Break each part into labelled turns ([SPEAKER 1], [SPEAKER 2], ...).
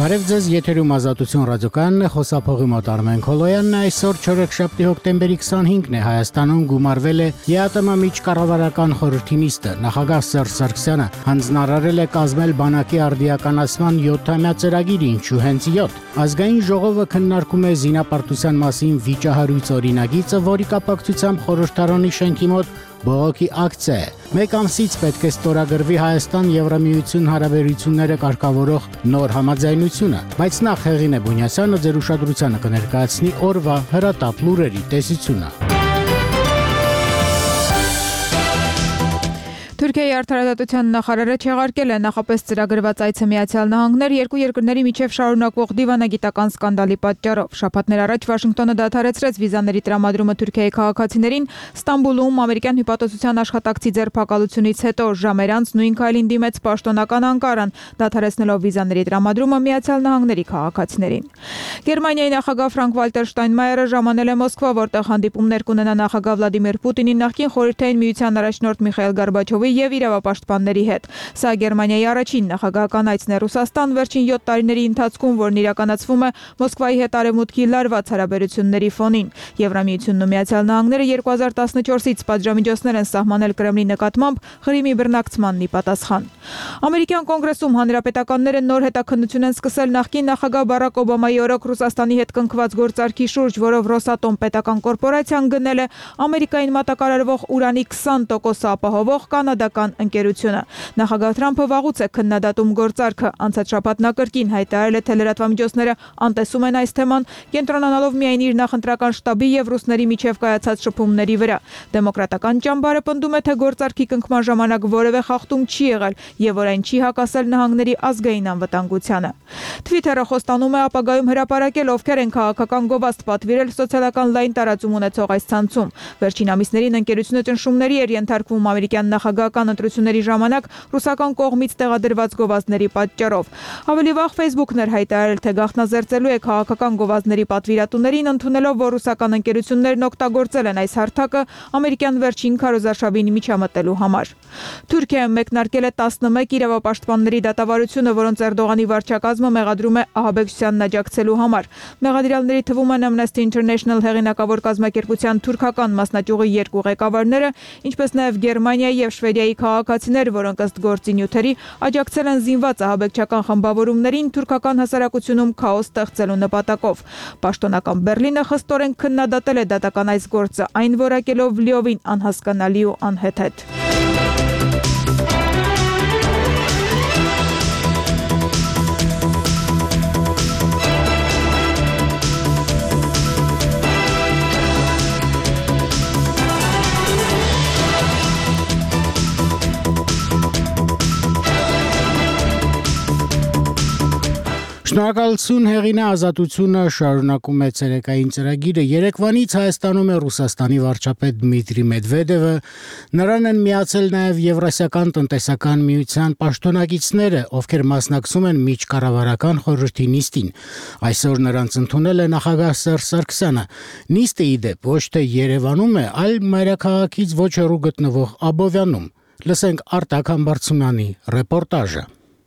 [SPEAKER 1] Բարև ձեզ, եթերում Ազատություն ռադիոկայանն է, խոսափողի մոտ Արմեն Քոլոյանն է, այսօր չորեքշաբթի հոկտեմբերի 25-ն է, Հայաստանում գումարվել է ԵԱՏՄ միջկառավարական խորհրդի նիստը, նախագահ Սերժ Սարգսյանը հանձնարարել է կազմել բանակի արդիականացման 7-ամյա ծրագիր, ինչու հենց 7։ Ազգային ժողովը քննարկում է զինապարտության մասին վիճահարույց օրինագիծը, որի կապակցությամբ խորհրդարանի շենքի մոտ բողոքի ակցիա է։ Մեկ ամսից պետք է ստորագրվի Հայաստան-Եվրամիություն հարաբերությունները կարգավորող նոր համաձայնությունը, բայց նախ Հեղինե Բունյասյանը ձեր ուշադրությանը կներկայացնի օրվա հրատապ լուրերի տեսությունը։
[SPEAKER 2] Թուրքիայի արդարադատության նախարարը չեղարկել է նախապես ծրագրված այցը Միացյալ Նահանգներ երկու երկրների միջև շարունակվող դիվանագիտական սկանդալի պատճառով։ Շաբաթներ առաջ Վաշինգտոնը դադարեցրեց վիզաների տրամադրումը Թուրքիայի քաղաքացիներին Ստամբուլում ամերիկյան հյուպատոսության աշխատակցի ձերբակալությունից հետո ժամեր անց նույն քայլին դիմեց պաշտոնական Անկարան, դադարեցնելով վիզաների տրամադրումը Միացյալ Նահանգների քաղաքացիներին։ Գերմանիայի նախագահ Ֆրանկ-Վալտեր Շտայնմայերը ժամանել է Մոսկվա, որտեղ հանդիպումներ կունենա նախագահ Վլադիմիր Պուտինի, նախկին խորհրդային միության առաջնորդ Միխայիլ Գորբաչովի եւ իրավապաշտպանների հետ։ Սա Գերմանիայի առաջին նախագահական այցն է Ռուսաստան վերջին 7 տարիների ընթացքում, որն իրականացվում է Մոսկվայի հետ արևմուտքի լարված հարաբերությունների ֆոնին։ Եվրամիությունն ու Միացյալ Նահանգները 2014-ից պատժամիջոցներ են սահմանել Կրեմլի նկատմամբ Ղրիմի բռնակցմանն ի պատասխան։ Ամերիկյան կոնգրեսում հանրապետականները նոր հետաքննություն են սկսել նախկին նախագահ Բարակ Օբամայի օրոք Ռուսաստանի հետ կնքված գործարքի շուրջ, որով Ռոսատոմ պետական կորպորացիան գնել է Ամերիկային մատակարարվող ուրանի 20% ապահովող կանադական ընկերությունը։ Նախագահ Թրամփը վաղուց է քննադատում գործարքը, անցած շաբաթ նա կրկին հայտարարել է, թե լրատվամիջոցները անտեսում են այս թեման, կենտրոնանալով միայն իր նախընտրական շտաբի եւ ռուսների միջև կայացած շփումների վրա։ Դեմոկրատական ճամբարը պնդում է, թե գործարքի կնքման ժամանակ որևէ խախտում չի եղել եւ որ այն չի հակասել նահանգների ազգային անվտանգությանը։ Twitter-ը խոստանում է ապագայում հրապարակել ովքեր են քաղաքական գովազդ պատվիրել սոցիալական լայն տարածում ունեցող այս ցանցում։ Վերջին ամիսներին ընկերությունը ճնշումների էր ենթարկվում ամերիկյան նախագահական ընտրությունների ժամանակ ռուսական կողմից տեղադրված գովազդների պատճառով։ Ավելի վաղ Facebook-ն էր հայտարարել, թե գաղտնազերծելու է քաղաքական գովազդների պատվիրատուներին, ընդունելով, որ ռուսական ընկերություններն օգտագործել են այս հարթակը ամերիկյան վերջին քարոզարշավին միջամտելու համար։ Թուրքիայում մեկնարկել է 11 իրավապաշտպանների դատավարությունը, որոնց Էրդողանի վարչակազմը մեղադրում է ահաբեկչությանն աջակցելու համար։ Մեղադրյալների թվում են Amnesty International հեղինակավոր կազմակերպության թուրքական մասնաճյուղի 2 ղեկավարները, ինչպես նաև Գերմանիայի եւ Շվեդիայի քաղաքացիներ, որոնք ըստ գործի նյութերի աջակցել են զինված ահաբեկչական խմբավորումներին թուրքական հասարակությունում քաոս ստեղծելու նպատակով։ Պաշտոնական Բեռլինը խստորեն քննադատել է դատական այս գործը, այն որակելով լիովին անհասկանալի ու անհեթեթ։
[SPEAKER 1] Շնորհակալություն Հեղինե, Ազատությունը շարունակում է ցերեկային ծրագիրը։ Երեկվանից Հայաստանում է Ռուսաստանի վարչապետ Դմիտրի Մեդվեդևը, նրան են միացել նաև Եվրասիական տնտեսական միության պաշտոնակիցները, ովքեր մասնակցում են միջկառավարական խորհրդի նիստին։ Այսօր նրանց ընդունել է նախագահ Սերժ Սարգսյանը։ Նիստը ի դեպ ոչ թե Երևանում է, այլ մայրաքաղաքից ոչ հեռու գտնվող Աբովյանում։ Լսենք Արտակ Համբարձումյանի ռեպորտաժը։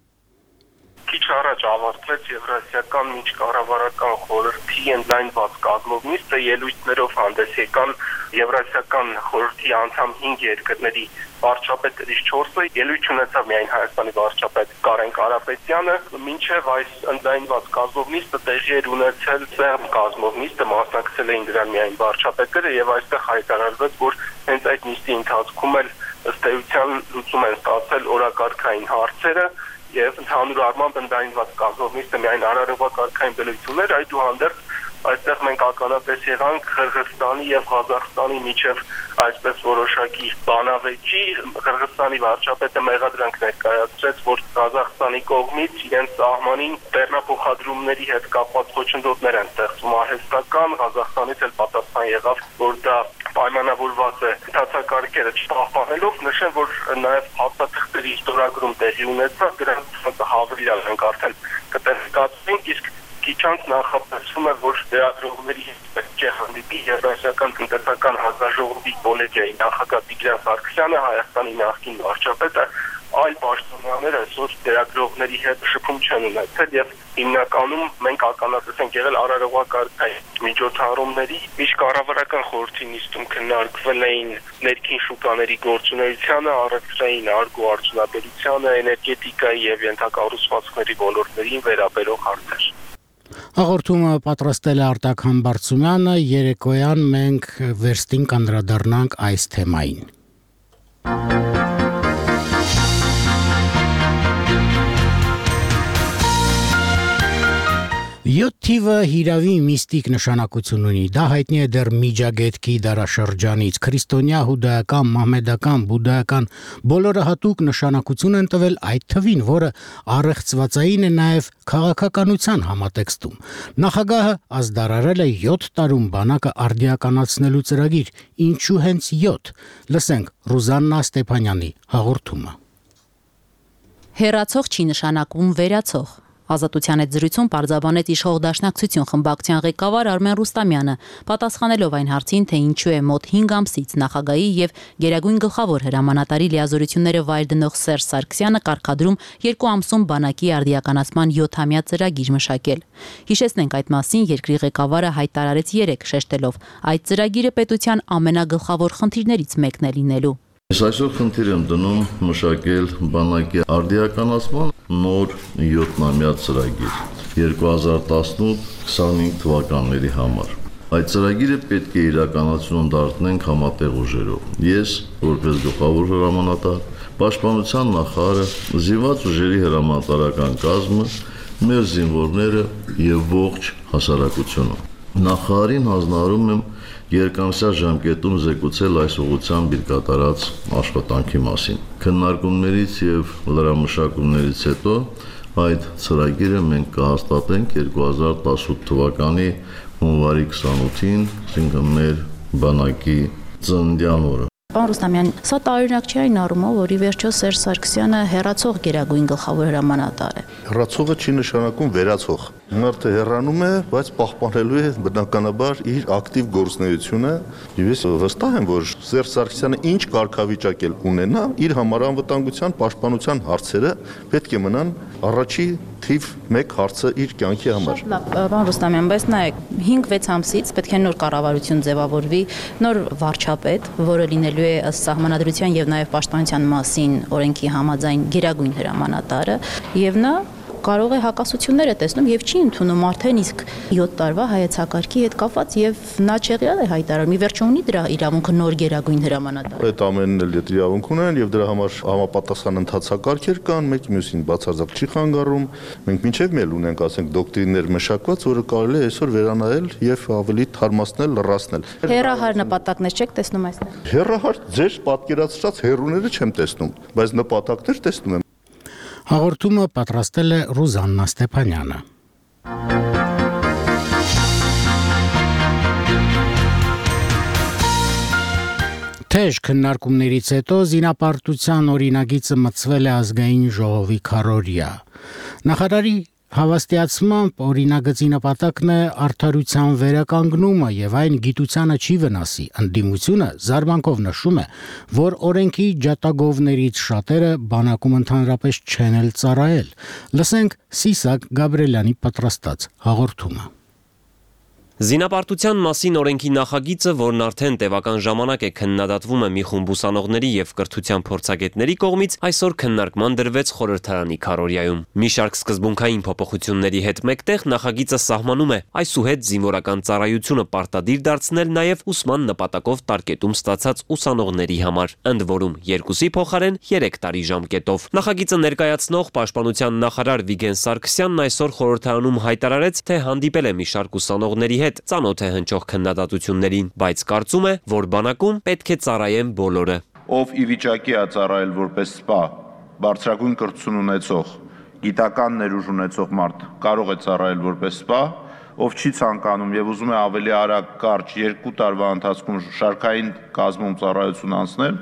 [SPEAKER 3] Քիչ առաջ ավարտվեց Եվրասիական միջկառավարական խորհրդի ընդլայնված կազմով նիստը, ելույթներով հանդես եկան Եվրասիական խորհրդի անդամ 5 երկրների վարչապետերից 4-ը, ելույթ ունեցավ միայն Հայաստանի վարչապետ Կարեն Կարապետյանը, մինչև այս ընդլայնված կազմով նիստը տեղի էր ունեցել սեղմ կազմով նիստը, մասնակցել էին դրան միայն վարչապետերը եւ այստեղ հայտարարվեց, որ հենց այդ նիստի ընթացքում էլ ըստ էության լուծում են ստացել օրակարգային հարցերը եւ ընդհանուր առմամբ ընդլայնված կազմով նիստը միայն արարողակարգային բնույթներ, այդուհանդերձ այստեղ մենք ականատես եղանք Қырғызստանի եւ Ղազախստանի միջև այսպես որոշակի բանավեճի։ Қырғызստանի վարչապետը մեղադրանք ներկայացրեց, որ Ղազախստանի կողմից իրենց սահմանին տեղափոխադրումների հետ կապված խոչընդոտներ են ստեղծում արհեստական, Ղազախստանից էլ պատասխան եղավ, որ դա պայմանավորված է ընդհանրակարգերը չպահպանելով, նշեմ, որ նաև հաստատությունների ստորագրում տեղի ունեցավ, դրանց հավելյալ ենք արդեն կտեսկացնենք, իսկ քիչ անց նախատեսվում է, որ լրագրողների հետ պետք է հանդիպի Եվրասիական տնտեսական հանձնաժողովի կոլեգիայի նախագահ Տիգրան Սարգսյանը, Հայաստանի նախկին վարչապետը, այլ պաշտոնյաներ այսօր գրողների հետ շփում չեն ունեցել եւ հիմնականում մենք ականատես ենք եղել արարողակարգային միջոցառումների իսկ կառավարական խորհրդի նիստում քննարկվել էին ներքին շուկաների գործունեությանը, առևտրային արգո արդյունաբերությանը, էներգետիկայի եւ ենթակառուցվածքների ոլորտներին վերաբերող հարցեր։
[SPEAKER 1] Հաղորդումը պատրաստել է Արտակ Համբարձումյանը, երեկոյան մենք վերստին կանդրադառնանք այս թեմային։ 7 թիվը հիրավի միստիկ նշանակություն ունի, դա հայտնի է դեռ Միջագետքի դարաշրջանից, քրիստոնյա, հուդայական, մահմեդական, բուդայական բոլորը հատուկ նշանակություն են տվել այդ թվին, որը առեղծվածային է նաև քաղաքականության համատեքստում։ Նախագահը ազդարարել է 7 տարում բանակը արդիականացնելու ծրագիր, ինչու հենց 7։ Լսենք Ռուզաննա Ստեփանյանի հաղորդումը։
[SPEAKER 4] Հեռացող չի նշանակում վերացող։ Ազատության այդ զրույցում պարզաբանեց իշխող դաշնակցություն խմբակցության ղեկավար Արմեն Ռուստամյանը, պատասխանելով այն հարցին, թե ինչու է մոտ 5 ամսից նախագահի եւ Գերագույն գլխավոր հրամանատարի լիազորությունները վայր դնող Սերժ Սարգսյանը կարգադրում 2 ամսում բանակի արդիականացման 7-ամյա ծրագիր մշակել։ Հիշեցնենք այդ մասին երկրի ղեկավարը հայտարարեց 3 շեշտելով. այդ ծրագիրը պետության ամենագլխավոր խնդիրներից մեկն է լինելու։
[SPEAKER 5] Ես այսօր խնդիր եմ դնում մշակել բանակի արդիականացման նոր 7-ամյա ծրագիր 2018-25 թվականների համար։ Այդ ծրագիրը պետք է իրականացում դարձնենք համատեղ ուժերով։ Ես, որպես գլխավոր հրամանատար, Պաշտպանության նախարարը, զինված ուժերի հրամանատարական կազմը, մեր զինվորները եւ ողջ հասարակությունը։ Նախարարին հանձնարարում եմ երկամսյա ժամկետում զեկուցել այս ուղղությամբ իր կատարած աշխատանքի մասին։ Քննարկումներից եւ լրամշակումներից հետո այդ ծրագիրը մենք կհաստատենք 2018 թվականի հունվարի 28-ին, այսինքն մեր բանակի ծննդյան օրը։
[SPEAKER 4] Պարոն Ռուստամյան, սա տարօրինակ չի այն առումով, որ ի վերջո Սերժ Սարգսյանը հեռացող Գերագույն գլխավոր հրամանատար է։
[SPEAKER 6] Հեռացողը չի նշանակում վերացող։ Մարդը հեռանում է, բայց պահպանելու է բնականաբար իր ակտիվ գործունեությունը, եւ ես վստահ եմ, որ Սերժ Սարգսյանը ինչ կարգավիճակ էլ ունենա, իր համար անվտանգության պաշտպանության հարցերը պետք է մնան առաջի թիվ 1 հարցը իր կյանքի համար։
[SPEAKER 4] Պարոն Ռուստամյան, բայց նայեք, 5-6 ամսից պետք է նոր կառավարություն ձևավորվի, նոր վարչապետ, որը լինելու է ըստ սահմանադրության եւ նաեւ պաշտպանության մասին օրենքի համաձայն Գերագույն հրամանատարը, եւ նա կարող է հակասություններ է տեսնում եւ չի ընդունում արդեն իսկ 7 տարվա հայեցակարգի հետ կապված եւ նա չեղյալ է հայտարարում։ Ի վերջո ունի դրա իրավունքը նոր Գերագույն հրամանատար։
[SPEAKER 6] Այդ ամենն էլ իրավունք ունեն եւ դրա համար համապատասխան ընթացակարգեր կան, մեկ մյուսին բացարձակ չի խանգարում։ Մենք մինչեւ մել ունենք, ասենք, դոկտրիններ մշակված, որը կարելի է այսօր վերանայել եւ ավելի թարմացնել, լրացնել։
[SPEAKER 4] Հեռահար նպատակներ չեք տեսնում այստեղ։
[SPEAKER 6] Հեռահար ձեր պատկերացրած հեռուները չեմ տեսնում, բայց նպատակներ տեսնում եմ։
[SPEAKER 1] Հաղորդումը պատրաստել է Ռուզաննա Ստեփանյանը։ Թեժ քննարկումներից հետո զինապարտության օրինագիծը մտցվել է ազգային ժողովի քարոզիա։ Նախարարի հավաստիացմամբ օրինագծի նպատակն է արդարության վերականգնումը եւ այն գիտությանը չի վնասի։ Ընդդիմությունը զարմանքով նշում է, որ օրենքի ջատագովներից շատերը բանակում ընդհանրապես չեն էլ ծառայել։ Լսենք Սիսակ Գաբրելյանի պատրաստած հաղորդումը։
[SPEAKER 7] Զինապարտության մասին օրենքի նախագիծը, որն արդեն տևական ժամանակ է քննադատվում է մի խումբ ուսանողների եւ կրթության փորձագետների կողմից, այսօր քննարկման դրվեց խորհրդարանի քարոզիայում։ Մի շարք սկզբունքային փոփոխությունների հետ մեկտեղ նախագիծը սահմանում է այսուհետ զինվորական ծառայությունը պարտադիր դարձնել նաեւ ուսման նպատակով տարկետում ստացած ուսանողների համար, ընդ որում 2-ի փոխարեն 3 տարի ժամկետով։ Նախագիծը ներկայացնող պաշտպանության նախարար Վիգեն Սարգսյանն այսօր խորհրդարանում հայտարարեց, թե հանդիպել է մի շարք ուսանողների հետ, ծանոթ է հնչող քննադատություններին, բայց կարծում է, որ բանակում պետք է ծառայեն բոլորը։
[SPEAKER 8] Ով ի վիճակի է ծառայել որպես սպա, բարձրագույն կրթություն ունեցող, գիտական ներուժ ունեցող մարդ կարող է ծառայել որպես սպա, ով չի ցանկանում եւ ուզում է ավելի արագ կարճ 2 տարվա ընթացքում շարքային կազմում ծառայություն անցնել,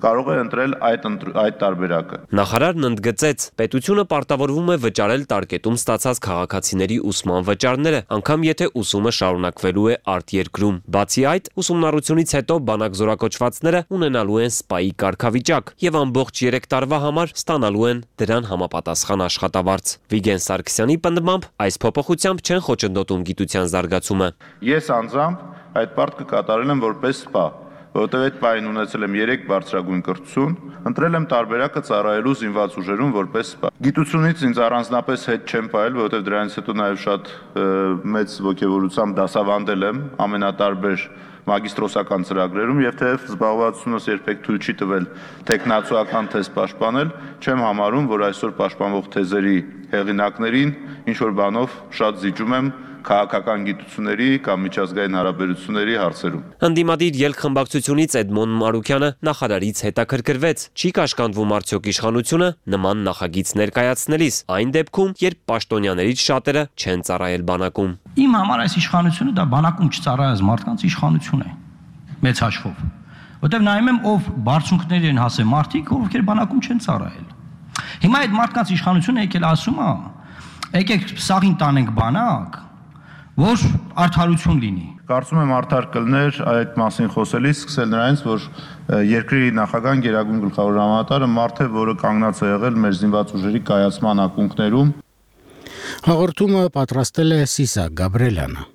[SPEAKER 8] կարող է ընտրել այդ տարբերակը։
[SPEAKER 7] Նախարարն ընդգծեց, պետությունը պարտավորվում է վճարել տարկետում ստացած քաղաքացիների ուսման վճարները, անգամ եթե ուսումը շարունակվելու է արտերկրում։ Բացի այդ, ուսումնառությունից հետո բանակ զորակոչվածները ունենալու են սպայի կարգավիճակ եւ ամբողջ 3 տարվա համար ստանալու են դրան համապատասխան աշխատավարձ։ Վիգեն Սարգսյանի պնդմամբ այս փոփոխությամբ չեն խոչընդոտում գիտության զարգացումը։
[SPEAKER 8] Ես անձամբ այդ պարտքը կատարել եմ որպես սպա, որովհետև այդ պահին ունեցել եմ 3 բարձրագույն կրթություն, ընտրել եմ տարբերակը ծառայելու զինված ուժերում որպես սպա։ Գիտությունից ինձ առանձնապես հետ չեմ պահել, որովհետև դրանից հետո նաև շատ մեծ ոգևորությամբ դասավանդել եմ ամենատարբեր մագիստրոսական ծրագրերում եւ թեև զբաղվածությունս երբեք թույլ չի տվել տեխնացուական թեզ պաշտպանել, չեմ համարում, որ այսօր պաշտպանող թեզերի հեղինակներին ինչ որ բանով շատ զիջում եմ քաղաքական գիտությունների կամ միջազգային հարաբերությունների հարցերում։
[SPEAKER 7] Ընդդիմադիր ելքխմբակցությունից Էդմոն Մարուկյանը նախարարից հետաքրքրվեց, չի կաշկանդվում արդյոք իշխանությունը նման նախագիծ ներկայացնելիս, այն դեպքում, երբ պաշտոնյաներից շատերը չեն ծառայել բանակում։
[SPEAKER 9] Իմ համար այս իշխանությունը դա բանակում չծառայած մարդկանց իշխանություն է, մեծ հաշվով, որտեղ նայում եմ ով բարձունքների են հասել մարդիկ, ովքեր բանակում չեն ծառայել։ Հիմա այդ մարդկանց իշխանությունը եկել ասում է, եկեք սաղին տանենք բանակ, որ արդարություն լինի։
[SPEAKER 8] Կարծում եմ արդար կլներ այդ մասին խոսելիս սկսել նրանից, որ երկրի նախագահան գերագույն գլխավոր հրամանատարը մարդ է, որը կանգնած է եղել մեր զինված ուժերի կայացման ակունքներում։
[SPEAKER 1] Հաղորդումը պատրաստել է Սիսակ Գաբրելյանը։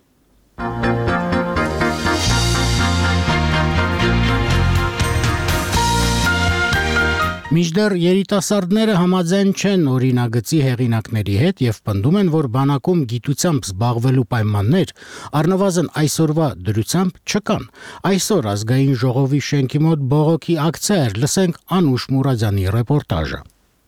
[SPEAKER 1] Մինչդեռ երիտասարդները համաձայն չեն օրինագծի հեղինակների հետ եւ պնդում են, որ բանակում գիտությամբ զբաղվելու պայմաններ առնվազն այսօրվա դրությամբ չկան։ Այսօր ազգային ժողովի շենքի մոտ բողոքի ակցիա էր, լսենք Անուշ Մուրադյանի ռեպորտաժը։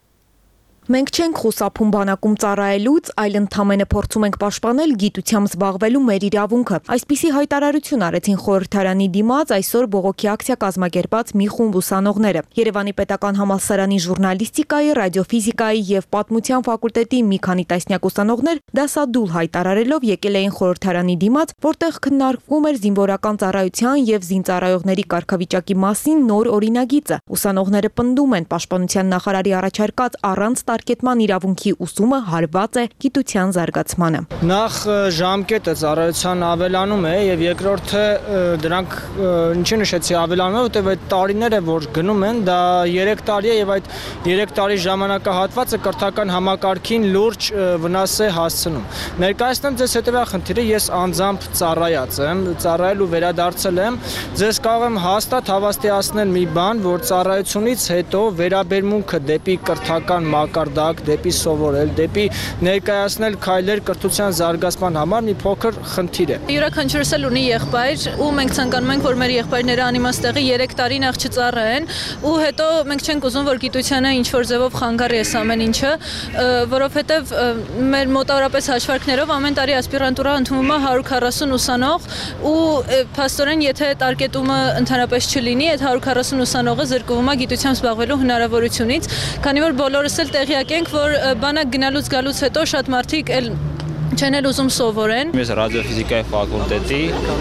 [SPEAKER 10] Մենք չենք խուսափում բանակում ծառայելուց, այլ ընդամենը փորձում ենք պաշտպանել գիտությամբ զբաղվելու մեր իրավունքը։ Այսպիսի հայտարարություն արեցին խորհրդարանի դիմաց այսօր բողոքի ակցիա կազմակերպած մի խումբ ուսանողները։ Երևանի պետական համալսարանի ժուրնալիստիկայի, ռադիոֆիզիկայի եւ պատմության ֆակուլտետի մի քանի տասնյակ ուսանողներ դասադուլ հայտարարելով եկել էին խորհրդարանի դիմաց, որտեղ քննարկվում էր զինվորական ծառայության եւ զինծառայողների կարգավիճակի մասին նոր օրինագիծը։ Ուսանողները պնդում են պաշտպանության նախարարի առաջարկած առանց տարկետման իրավունքի ուսումը հարված է գիտության զարգացմանը։
[SPEAKER 11] Նախ ժամկետը ծառայության ավելանում է եւ երկրորդը դրանք ինչի նշեցի ավելանում է, որտեղ այդ տարիները որ գնում են, դա 3 տարի է եւ այդ 3 տարի ժամանակահատվածը կրթական համակարգին լուրջ վնաս է հասցնում։ Ներկայացնեմ ձեզ հետեւյալ խնդիրը, ես անձամբ ծառայած եմ, ծառայելու վերադարձել եմ, ձեզ կարող եմ հաստատ հավաստիացնել մի բան, որ ծառայությունից հետո վերաբերմունքը դեպի կրթական մակարդակ, դեպի սովորել, դեպի ներկայացնել քայլեր կրթության զարգացման համար մի փոքր խնդիր է։
[SPEAKER 12] Յուրաքանչյուրս էլ ունի եղբայր, ու մենք ցանկանում ենք, որ մեր եղբայրները անիմաստեղի 3 տարի նախ չծառայեն, ու հետո մենք չենք ուզում, որ գիտությանը ինչ որ ձևով խանգարի այս ամեն ինչը, որովհետև մեր մոտավորապես հաշվարկներով ամեն տարի ասպիրանտուրա ընդունվում է 140 ուսանող, ու փաստորեն եթե տարկետումը ընդհանրապես չլինի, այդ 140 ուսանողը զրկվում է գիտությամբ զբաղվելու հնարավորությունից, քանի որ բոլորս էլ տեղյակ ենք, որ բանակ գնալուց գալուց հետո շատ մարդիկ չեն էլ ուզում սովորեն։
[SPEAKER 13] Ես ռադիոֆիզիկայի ֆակուլտետի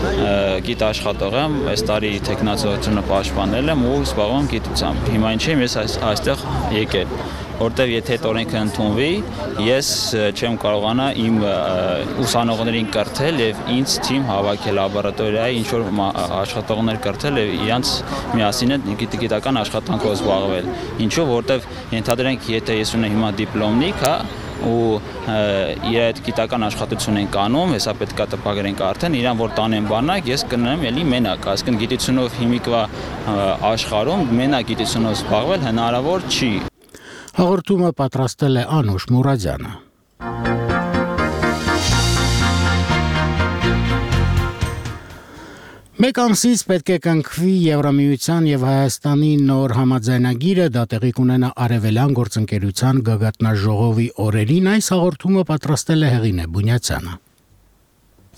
[SPEAKER 13] գիտաշխատող եմ, այս տարի տեխնացիությունը պաշտպանել եմ ու զբաղվում եմ գիտությամբ։ Հիմա ինչ եմ ես այստեղ եկել, որտեվ եթե այդ օրենքը ընդունվի, ես չեմ կարողանա իմ ուսանողներին կրթել եւ ինձ թիմ հավաքել լաբորատորիայի ինչ որ աշխատողներ կրթել եւ իրանց միասին գիտական աշխատանքով զբաղվել։ Ինչու, որտեվ ենթադրենք, եթե ես ունեմ հիմա դիպլոմնիկ, հա, ու իր այդ գիտական աշխատություն են կանում, հեսա պետքա տպագրենք արդեն, իրան որ տանեն բանակ, ես կնեմ էլի մենակ, այսինքն գիտությունով հիմիկվա աշխարհում մենակ գիտությունով զբաղվել հնարավոր չի։
[SPEAKER 1] Հաղորդումը պատրաստել է Անուշ Մուրադյանը։ Մեկ ամսից պետք է կնքվի Եվրամիության եւ Հայաստանի նոր համաձայնագիրը, դա տեղի կունենա Արևելյան գործընկերության գագաթնաժողովի օրերին, այս հաղորդումը պատրաստել է Հեղինե Բունյացյանը։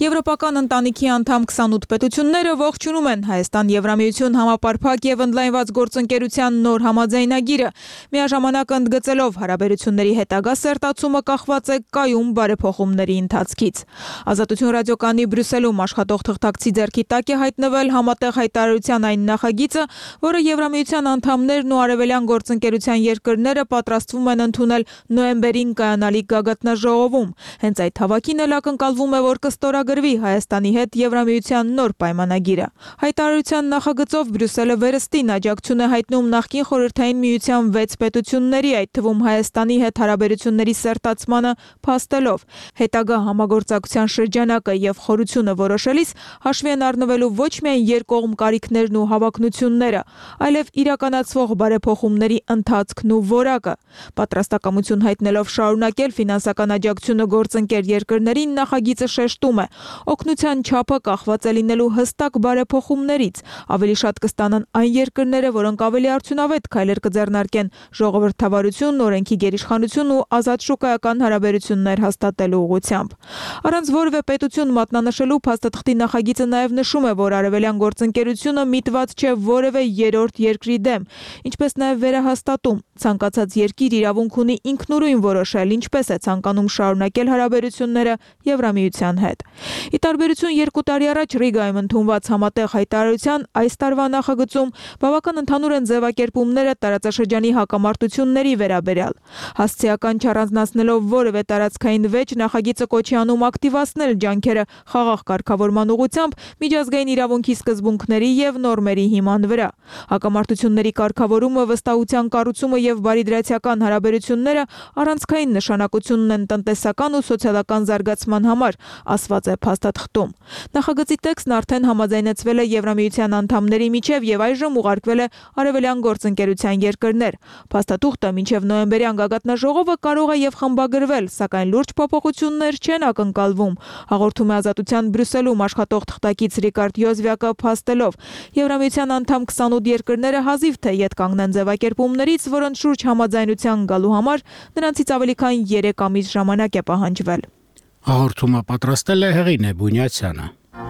[SPEAKER 2] Եվրոպական ընտանիքի անդամ 28 պետությունները ողջունում են Հայաստան-Եվրամիություն համապարփակ եւ ընդլայնված գործընկերության նոր համաձայնագիրը, միաժամանակ ընդգծելով հարաբերությունների հետագա սերտացումը կախված է կայուն բարեփոխումների ընթացքից։ Ազատություն ռադիոկայանի Բրյուսելում աշխատող թղթակցի ձեռքի տակ է հայտնվել համատեղ հայտարարության այն նախագիծը, որը Եվրամիության անդամներն ու արևելյան գործընկերության երկրները պատրաստվում են ընդունել նոյեմբերին կայանալիք գագաթնաժողովում։ Հենց այդ հավաքին էլ ակնկալվում է, որ կստորագրվի Հայաստանի հետ Եվրամիության նոր պայմանագիրը։ Հայտարարության նախագծով Բրյուսելը վերստին աջակցություն է հայտնում նախկին խորհրդային միության 6 պետությունների, այդ թվում Հայաստանի հետ հարաբերությունների սերտացմանը փաստելով հետագա համագործակցության շրջանակը եւ խորությունը որոշելիս հաշվի են առնվելու ոչ միայն երկկողմ կարիքներն ու հավակնությունները, այլև իրականացվող բարեփոխումների ընթացքն ու որակը։ Պատրաստակամություն հայտնելով շարունակել ֆինանսական աջակցությունը գործընկեր երկրներին նախագիծը շեշտում է. օգնության չափը կախված է լինելու հստակ բարեփոխումներից, ավելի շատ կստանան այն երկրները, որոնք ավելի արդյունավետ քայլեր կձեռնարկեն ժողովրդավարություն, օրենքի գերիշխանություն ու ազատ շուկայական հարաբերություններ հաստատելու ուղղությամբ։ Առանց որևէ պետություն մատնանշելու փաստաթղթի նախագիծը նաև նշում է, որ արևելյան գործընկերությունը միտված չէ որևէ երրորդ երկրի դեմ, ինչպես նաև վերահաստատում ցանկացած երկիր իրավունք ունի ինքնուրույն որոշել, ինչպես է ցանկանում շարունակել հարաբերությունները Եվրամիության հետ։ Ի տարբերություն 2 տարի առաջ Ռիգայում ընդունված համատեղ հայտարարության, այս տարվա նախագծում բավական ընդհանուր են ձևակերպումները տարածաշրջանի հակամարտությունների վերաբերյալ։ Հասցեական չառանձնացնելով որևէ տարածքային վեճ, նախագիծը կոչի անում ակտիվացնել ջանքերը խաղաղ կարգավորման ուղղությամբ միջազգային իրավունքի սկզբունքների եւ նորմերի հիման վրա։ Հակամարտությունների կարգավորումը, վստահության կառուցումը եւ բարիդրացիական հարաբերությունները առանցքային նշանակություն ունեն տնտեսական ու սոցիալական զարգացման համար, ասված է փաստաթղթում։ Նախագծի տեքստն արդեն համաձայնեցվել է Եվրամիության անդամների միջև եւ այժմ ուղարկվել է արևելյան գործընկերության երկրներ։ Փաստաթուղթը մինչև նոյեմբերյան գագաթնաժողովը կարող է եւ խմբագրվել, սակայն լուրջ փոփոխություններ չեն ակնկալվում, հաղորդում է Ազատության Բրյուսելում աշխատող թղթակից Ռիկարդ Յոզվյակը փաստելով։ Եվրամիության անդամ 28 երկրները հազիվ թե ետ կանգնեն ձևակերպումներից, որոնց շուրջ համաձայնության գալու համար նրանցից ավելի քան 3 ամիս ժամանակ է պահանջվել։
[SPEAKER 1] Հաղորդումը պատրաստել է Հեղինե Բունյացյանը։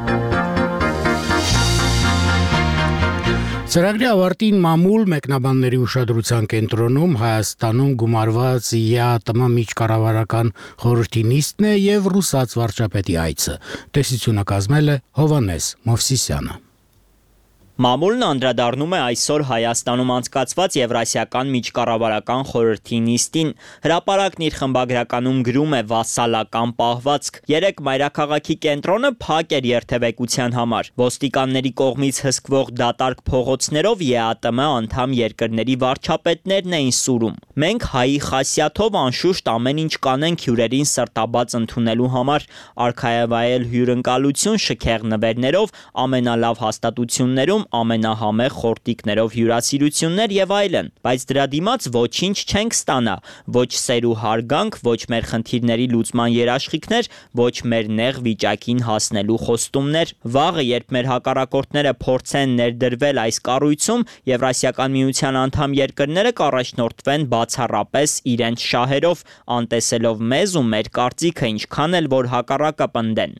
[SPEAKER 1] Ծրագրի ավարտին մամուլ մեկնաբանների ուշադրության կենտրոնում Հայաստանում գումարված ԵԱՏՄ միջկառավարական խորհրդի նիստն է եւ ռուսաց վարչապետի այցը։ Տեսությունը կազմել է Հովանես Մովսիսյանը։
[SPEAKER 14] Մամուլն անդրադառնում է այսօր Հայաստանում անցկացված Եվրասիական միջկառավարական խորհրդի նիստին։ Հրապարակն իր խմբագրականում գրում է վասալական պահվածք։ 3 մայրաքաղաքի կենտրոնը փակ էր երթևեկության համար։ Ոստիկանների կողմից հսկվող դատարկ փողոցներով ԵԱՏՄ անդամ երկրների վարչապետներն էին սուրում։ Մենք հայի խասյաթով անշուշտ ամեն ինչ կանենք հյուրերին սրտաբաց ընդունելու համար, արքայավայել հյուրընկալություն շքեղ նվերներով, ամենալավ հաստատություններում ամենահամեղ խորտիկներով հյուրասիրություններ եւ այլն, բայց դրա դիմաց ոչինչ չենք ստանա, ոչ սեր ու հարգանք, ոչ մեր խնդիրների լուծման երաշխիքներ, ոչ մեր նեղ վիճակին հասնելու խոստումներ։ Վաղը, երբ մեր հակառակորդները փորձեն ներդրվել այս կառույցում, Եվրասիական միության անդամ երկրները կառաջնորդվեն բացառապես իրենց շահերով, անտեսելով մեզ ու մեր կարծիքը, ինչքան էլ որ հակառակը պնդեն։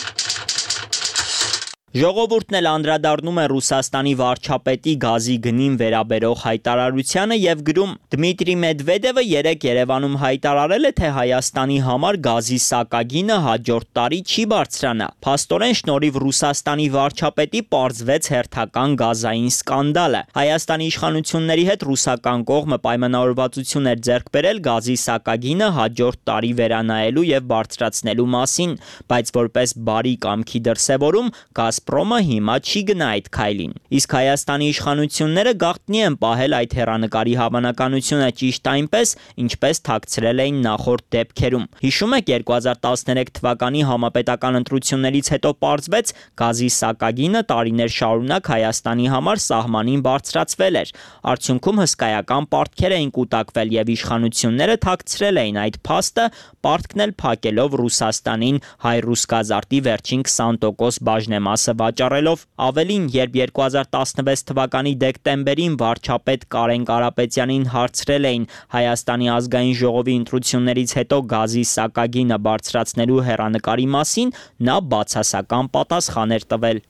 [SPEAKER 14] Ժողովուրդն էլ անդրադառնում է Ռուսաստանի վարչապետի գազի գնին վերաբերող հայտարարությանը եւ գրում. Դմիտրի Մեդվեդևը երեկ Երևանում հայտարարել է, թե Հայաստանի համար գազի սակագինը հաջորդ տարի չի բարձրանա։ Փաստորեն շնորհիվ Ռուսաստանի վարչապետի պարզվեց հերթական գազային սկանդալը։ Հայաստանի իշխանությունների հետ ռուսական կողմը պայմանավորվածություն էր ձեռք բերել գազի սակագինը հաջորդ տարի վերանայելու եւ բարձրացնելու մասին, բայց որպես բարի կամքի դրսեւորում Գազպրոմը հիմա չի գնա այդ քայլին։ Իսկ Հայաստանի իշխանությունները գաղտնի են պահել այդ հեռանկարի հավանականությունը ճիշտ այնպես, ինչպես թաքցրել էին նախորդ դեպքերում։ Հիշում եք 2013 թվականի համապետական ընտրություններից հետո պարզվեց գազի սակագինը տարիներ շարունակ Հայաստանի համար սահմանին բարձրացվել էր։ Արդյունքում հսկայական պարտքեր էին կուտակվել եւ իշխանությունները թաքցրել էին այդ փաստը, պարտքն էլ փակելով Ռուսաստանին հայ-ռուս գազարտի վերջին 20% բաժնեմասը մասը վաճառելով, ավելին, երբ 2016 թվականի դեկտեմբերին վարչապետ Կարեն Կարապետյանին հարցրել էին Հայաստանի ազգային ժողովի ընտրություններից հետո գազի սակագինը բարձրացնելու հեռանկարի մասին, նա բացասական պատասխան էր տվել։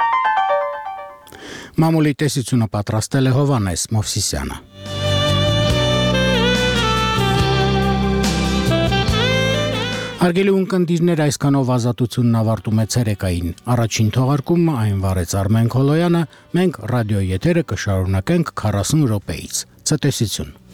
[SPEAKER 1] Մամուլի տեսությունը պատրաստել է Հովանես Մովսիսյանը։ Հարգելի ունկնդիրներ, այսքանով ազատությունն ավարտում է ցերեկային։ Առաջին թողարկումը այն վարեց Արմեն Քոլոյանը, մենք ռադիո եթերը կշարունակենք 40 րոպեից։ Ցտեսություն։